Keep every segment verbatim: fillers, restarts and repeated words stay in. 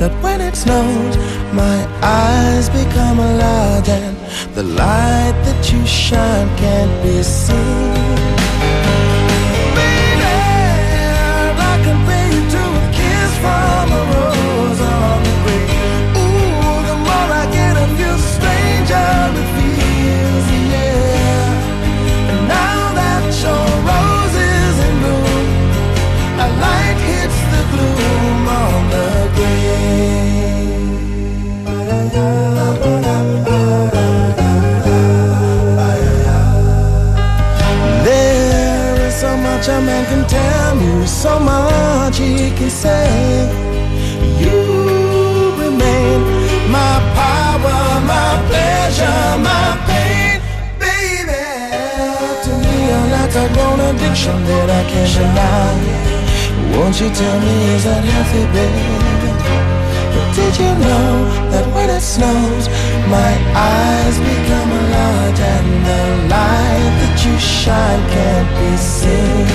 that when it snows, my eyes become large and the light that you shine can't be seen. Baby, I can pay you to a kiss from a rose on the grave. Ooh, the more I get of you, the stranger it feels, yeah. And now that your rose is in bloom, a light hits the gloom on the grave. There is so much a man can tell you, so much he can say. You remain my power, my pleasure, my pain, baby. To me, you're like a grown addiction that I can't deny. Won't you tell me, is that healthy, baby? But did you know that when it snows, my eyes become large and the light that you shine can't be seen?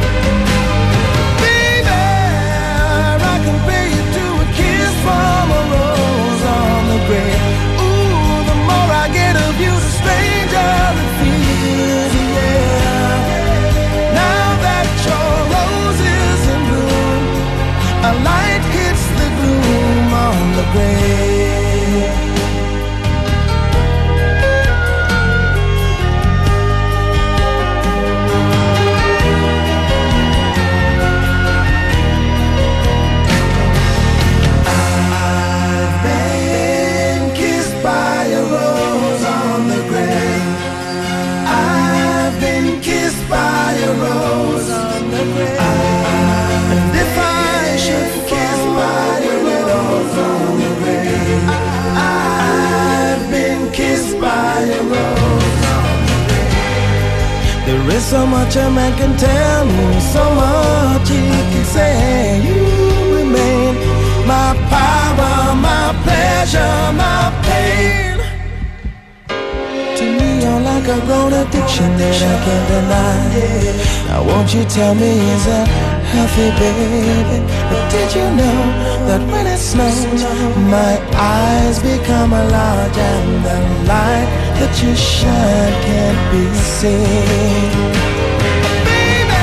Baby, I can pay you to a kiss from a rose on the grave. Ooh, the more I get of you, the stranger it feels, yeah. Now that your rose is in bloom, a light hits the gloom on the grave. I've been kissed by a rose on the grave. I've been kissed by a rose on the grave. And if I should kiss by a rose on the grave, I've been kissed by a rose on the grave. There is so much a man can tell me, so much he can say. You remain my power, my pleasure, my pain. To me, you're like a grown addiction that I can't deny. Now won't you tell me, is that healthy, baby? But did you know that when it snows, my eyes become large and the light that you shine can't be seen? Baby,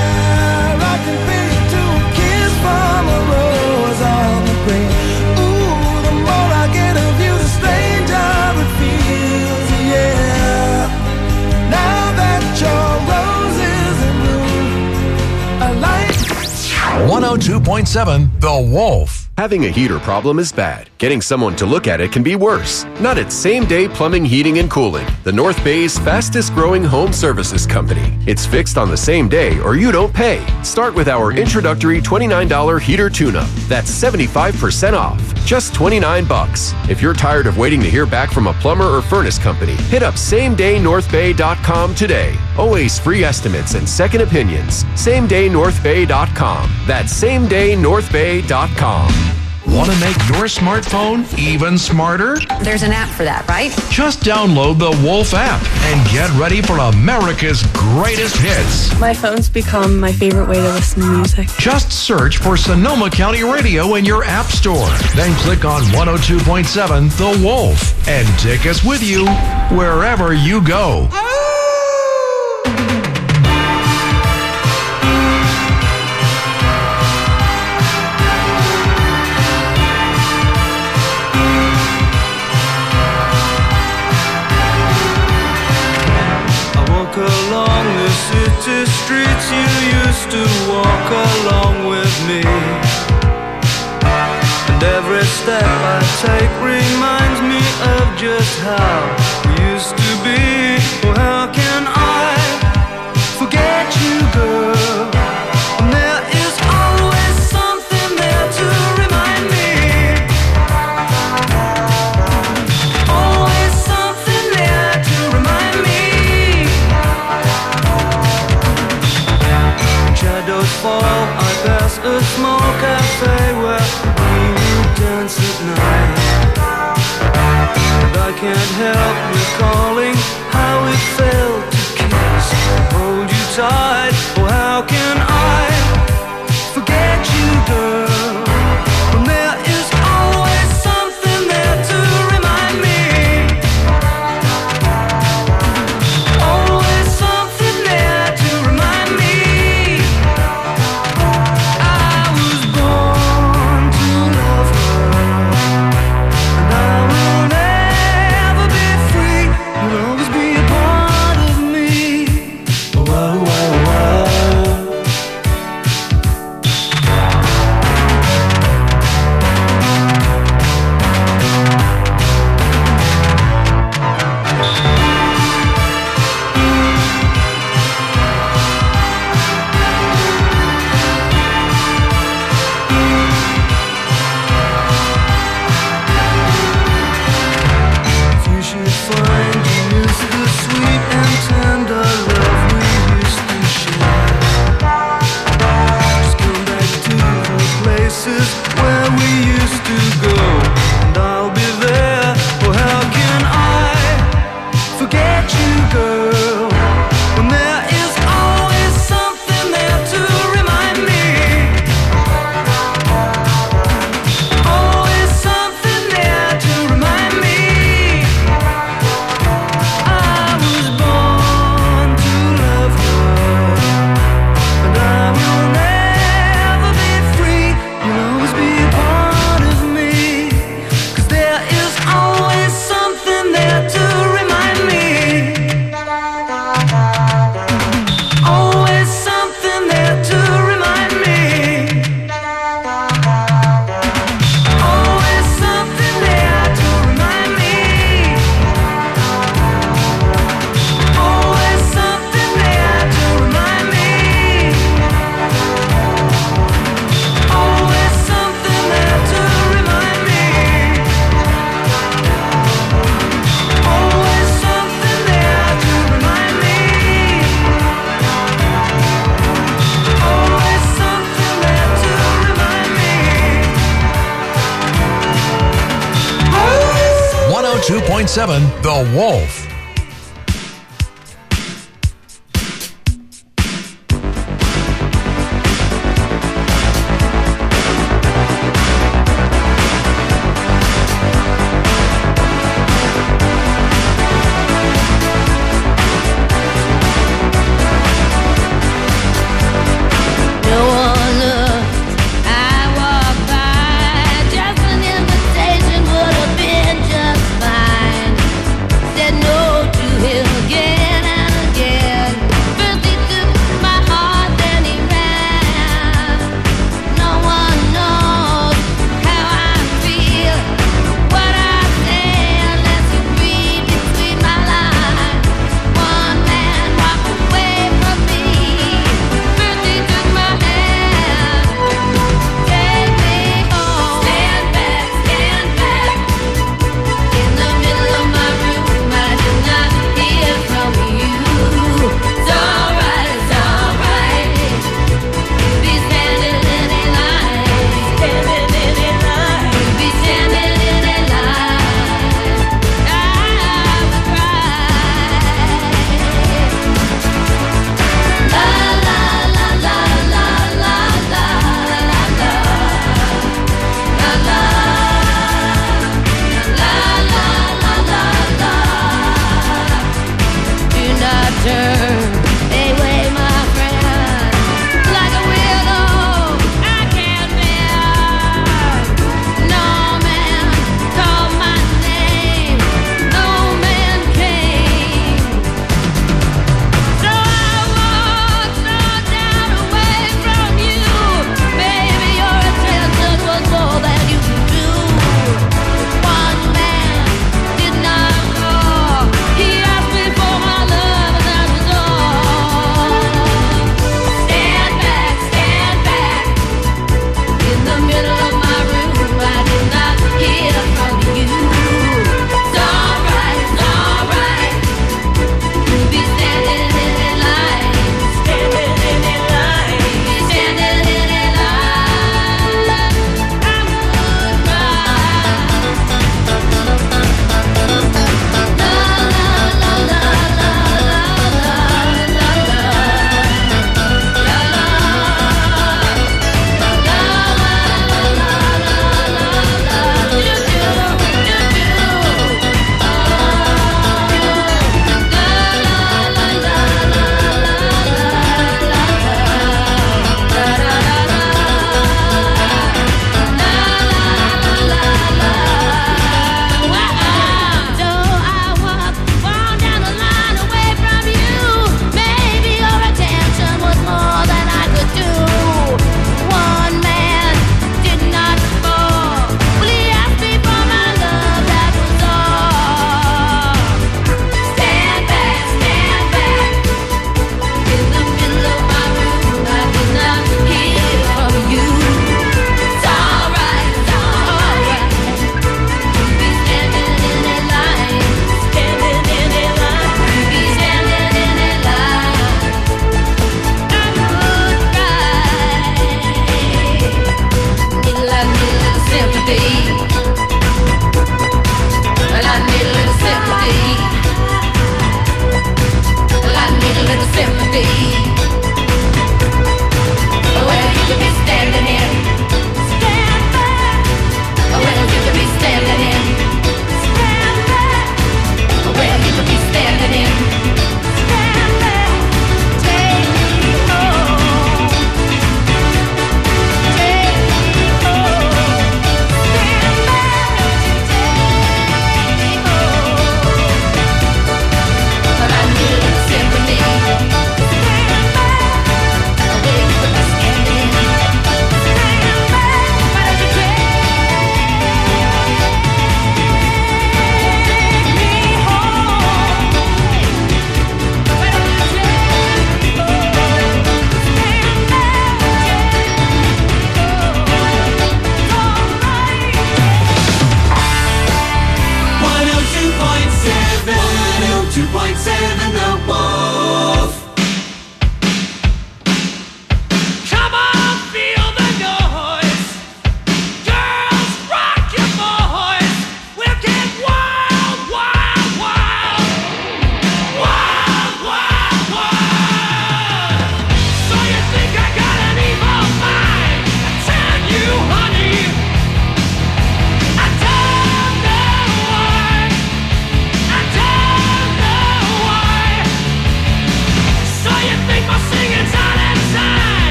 I can pay you to a kiss from a rose on the grave. Ooh, the more I get of you, the stranger it feels, yeah. Now that your rose is in bloom, a light. one oh two point seven The Wolf. Having a heater problem is bad. Getting someone to look at it can be worse. Not at Same Day Plumbing, Heating, and Cooling, the North Bay's fastest growing home services company. It's fixed on the same day or you don't pay. Start with our introductory twenty-nine dollars heater tune-up. That's seventy-five percent off. Just twenty-nine bucks. If you're tired of waiting to hear back from a plumber or furnace company, hit up same day north bay dot com today. Always free estimates and second opinions. same day north bay dot com. That's same day north bay dot com. Want to make your smartphone even smarter? There's an app for that, right? Just download the Wolf app and get ready for America's greatest hits. My phone's become my favorite way to listen to music. Just search for Sonoma County Radio in your app store. Then click on one oh two point seven The Wolf and take us with you wherever you go. Along the city streets you used to walk along with me, and every step I take reminds me of just how we used to be. Well, how can I forget you, girl? And there is always something there to remind me. Always something there to remind me. Shadows fall, I pass a small cafe where we would dance at night. And I can't help recalling how it felt to kiss and hold you tight. Oh, how can I forget you, girl? When there is always places where we used to go, and I'll be there. Oh, how can I forget you, girl, when there is always something there to remind me. Always something there to remind me. I was born to love her, and I will never be free. You'll always be a part of me, 'cause there is always something there to remind me. Always something there to remind me. Always something there to remind me. Always something there to remind me. Always something there to remind me. Always something there to remind me. Always something there to remind me. one oh two point seven The Wolf. No one looked, I walked by. Just an invitation would have been just fine. Said no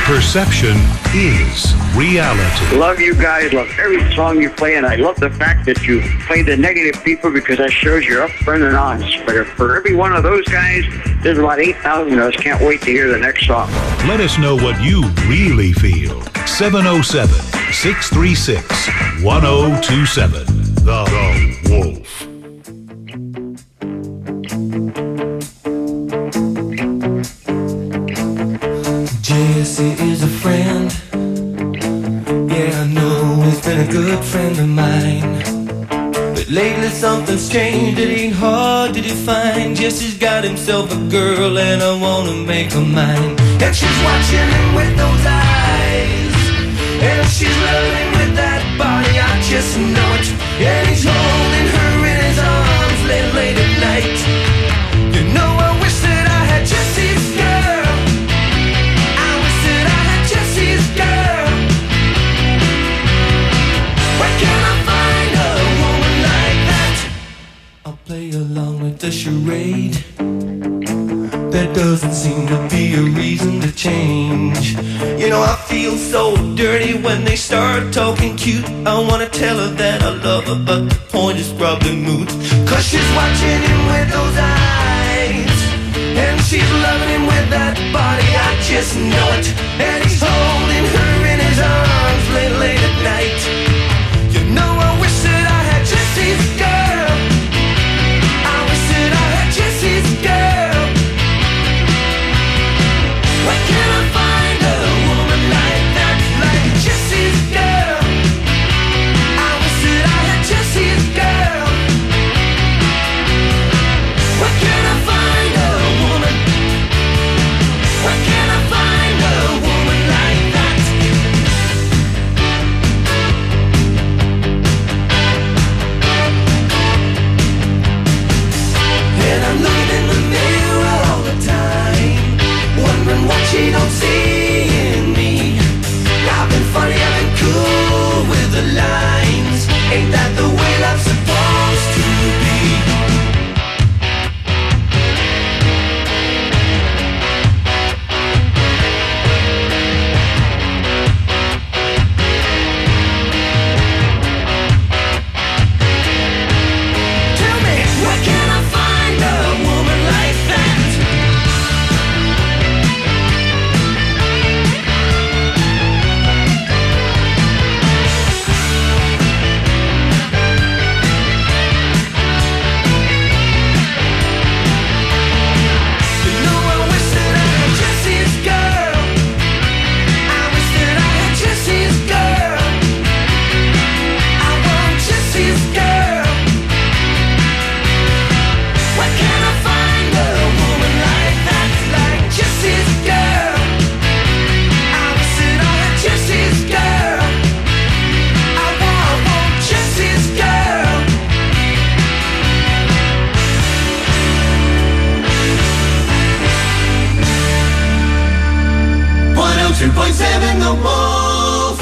Perception is reality. Love you guys. Love every song you play, and I love the fact that you play the negative people because that shows you're upfront and honest. But for every one of those guys, there's about eight thousand of us. Can't wait to hear the next song. Let us know what you really feel. seven oh seven, six three six, one oh two seven. The, the Wolf. Jesse is a friend. Yeah, I know he's been a good friend of mine. But lately something's changed, it ain't hard to define. Jesse's got himself a girl and I wanna make her mine. And she's watching him with those eyes, and she's loving with that body, I just know it. And he's holding her in his arms late, late at night. You know I wish that I had Jesse's girl. I wish that I had Jesse's girl. Where can I find a woman like that? I'll play along with the charade. There doesn't seem to be a reason to change. You know I feel so dirty when they start talking cute. I wanna tell her that I love her, but the point is probably moot. Cause she's watching him with those eyes, and she's loving him with that body, I just know it. And he's holding her in his arms late, late at night. You know I wish that I had Jesse's girl. I wish that I had Jesse's girl. Where can I find a woman like that, like Jesse's girl? I wish that I had Jesse's girl. Where can I find a woman? Where can I find a woman like that? And I'm looking in the mirror all the time, wondering what she don't see in me. I've been funny, I've been cool with the lines. Ain't that the way love's supposed to be? Tell me, where can I find a woman like that? You know I wish that I had Jesse's girl. I wish that I had Jesse's girl. I want Jesse's girl. Where can I find a woman like that, like Jesse's girl? I wish that I had Jesse's girl. I want, I want Jesse's girl. one oh two point seven The Wolf.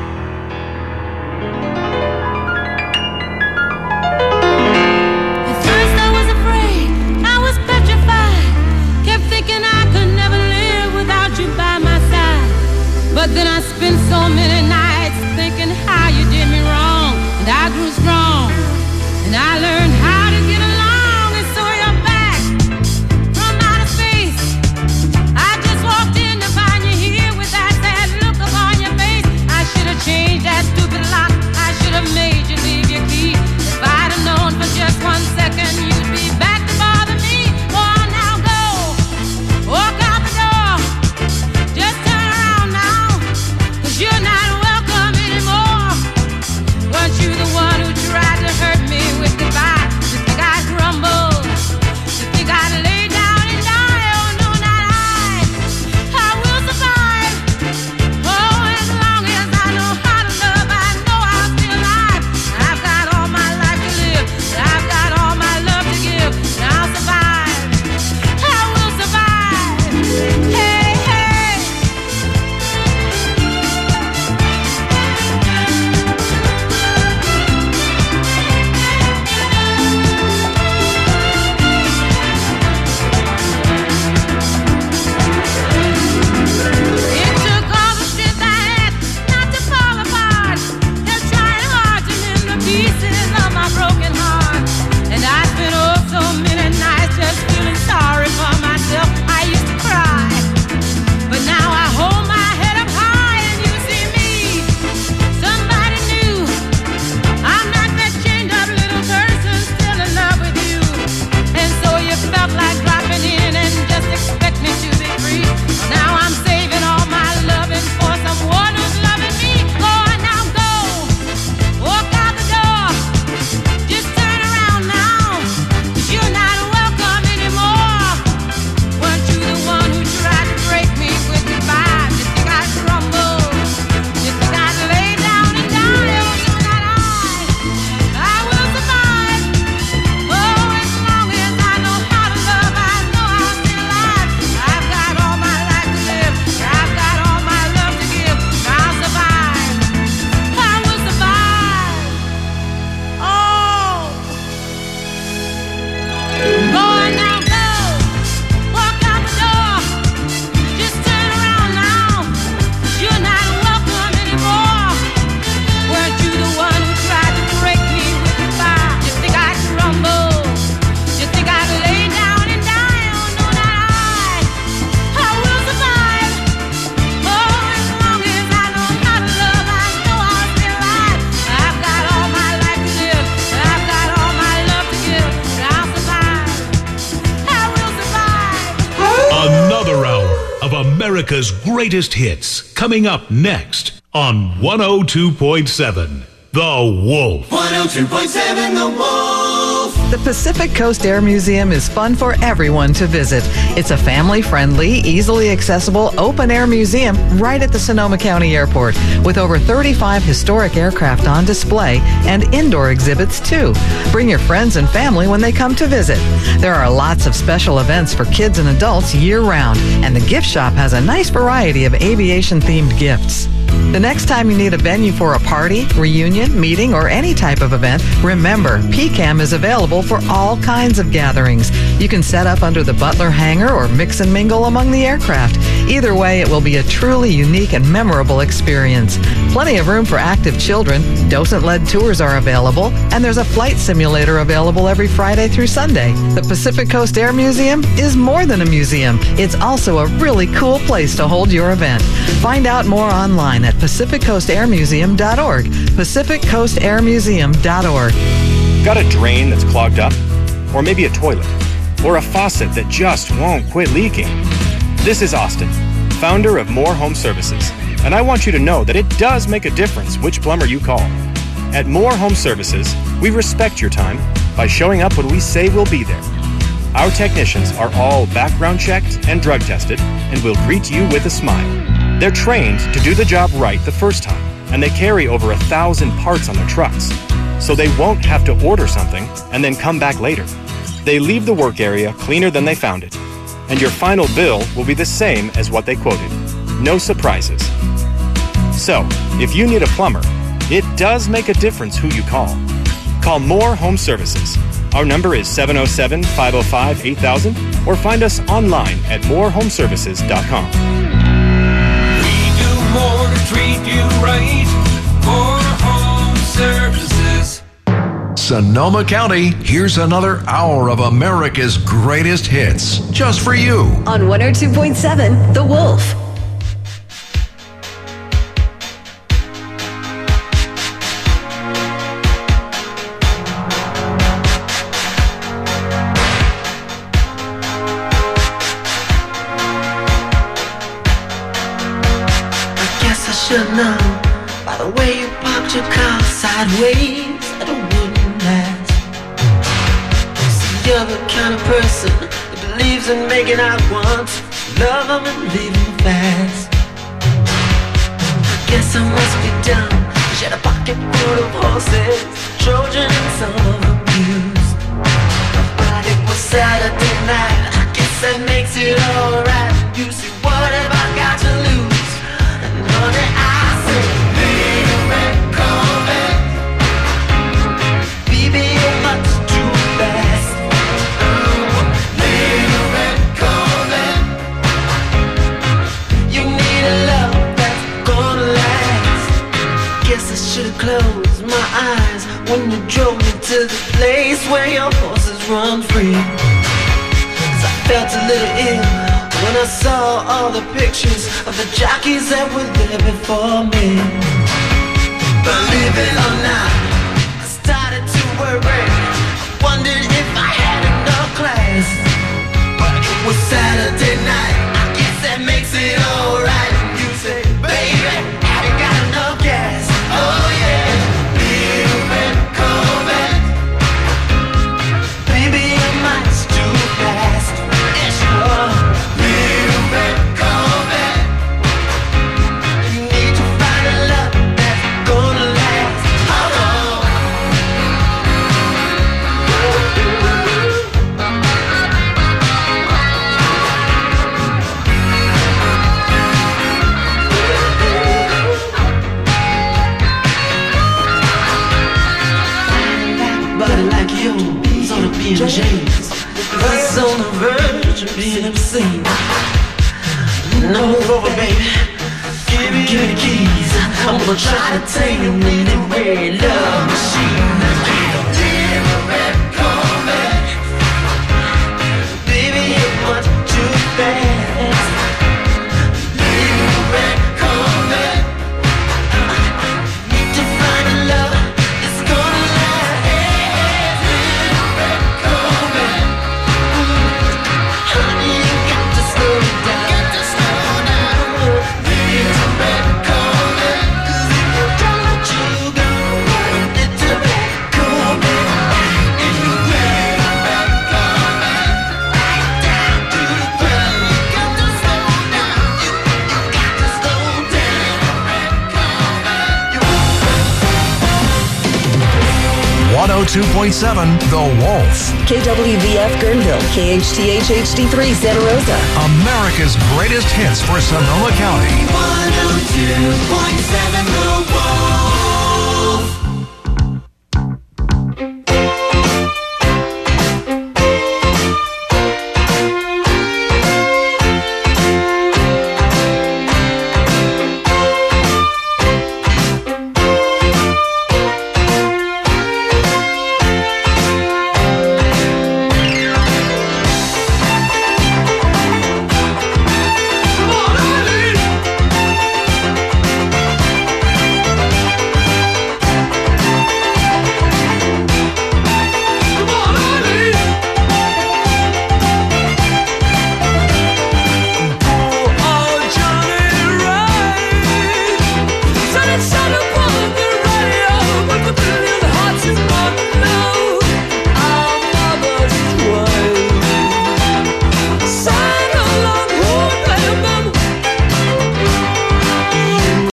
At first I was afraid, I was petrified. Kept thinking I could never live without you by my side. But then I spent so many nights thinking how you did me wrong. And I grew strong, and I learned how to get along. And so you're back from outer space. I just walked in to find you here with that sad look upon your face. I should have changed that stupid lock. I should have made you leave your key. If I'd have known for just one second you'd be back to bother me. Oh, now go, walk out the door. Just turn around now, 'cause you're not welcome anymore. Weren't you the one who tried to hurt me with goodbye? America's greatest hits, coming up next on one oh two point seven The Wolf. one oh two point seven The Wolf. The Pacific Coast Air Museum is fun for everyone to visit. It's a family-friendly, easily accessible, open-air museum right at the Sonoma County Airport with over thirty-five historic aircraft on display and indoor exhibits too. Bring your friends and family when they come to visit. There are lots of special events for kids and adults year-round, and the gift shop has a nice variety of aviation-themed gifts. The next time you need a venue for a party, reunion, meeting, or any type of event, remember, P CAM is available for all kinds of gatherings. You can set up under the Butler hangar or mix and mingle among the aircraft. Either way, it will be a truly unique and memorable experience. Plenty of room for active children, docent-led tours are available, and there's a flight simulator available every Friday through Sunday. The Pacific Coast Air Museum is more than a museum. It's also a really cool place to hold your event. Find out more online at pacific coast air museum dot org. pacific coast air museum dot org. Got a drain that's clogged up? Or maybe a toilet? Or a faucet that just won't quit leaking? This is Austin, founder of More Home Services, and I want you to know that it does make a difference which plumber you call. At More Home Services, we respect your time by showing up when we say we'll be there. Our technicians are all background checked and drug tested and will greet you with a smile. They're trained to do the job right the first time, and they carry over a thousand parts on their trucks, so they won't have to order something and then come back later. They leave the work area cleaner than they found it, and your final bill will be the same as what they quoted. No surprises. So, if you need a plumber, it does make a difference who you call. Call More Home Services. Our number is seven oh seven, five oh five, eight thousand, or find us online at more home services dot com. More to treat you right. More Home Services. Sonoma County, here's another hour of America's greatest hits, just for you. On one oh two point seven The Wolf. Should know by the way you parked your car sideways that it wouldn't last. See, you're the kind of person that believes in making out once, love them and leave them fast. I guess I must be dumb, cause you had a pocket full of horses, Trojan and some of them used. But it was Saturday night, I guess that makes it alright. You see, what have I got to lose? Honey, I say, little red Corvette, baby, you're much too fast. Ooh, little red Corvette, you need a love that's gonna last. Guess I should've closed my eyes when you drove me to the place where your horses run free. Cause I felt a little ill when I saw all the pictures of the jockeys that were there before me. Believe it or not, I started to worry. I wondered if I had enough class. But it was Saturday night, I guess that makes it alright. You say, baby, have you got enough gas? Oh yeah, little red Corvette, baby, you're much too fast. Yeah, sure. James was on the verge of being obscene. No, over, baby. Give me, give me the keys. I'm gonna try to tame you in a red love machine. Little red Corvette, baby, you're much too fast. Little red Corvette, need to find a love that's gonna last. Honey, you got to slow down. oh two point seven The Wolf. K W V F Guerneville, K H T H H D three Santa Rosa. America's greatest hits for Sonoma County. one oh two point seven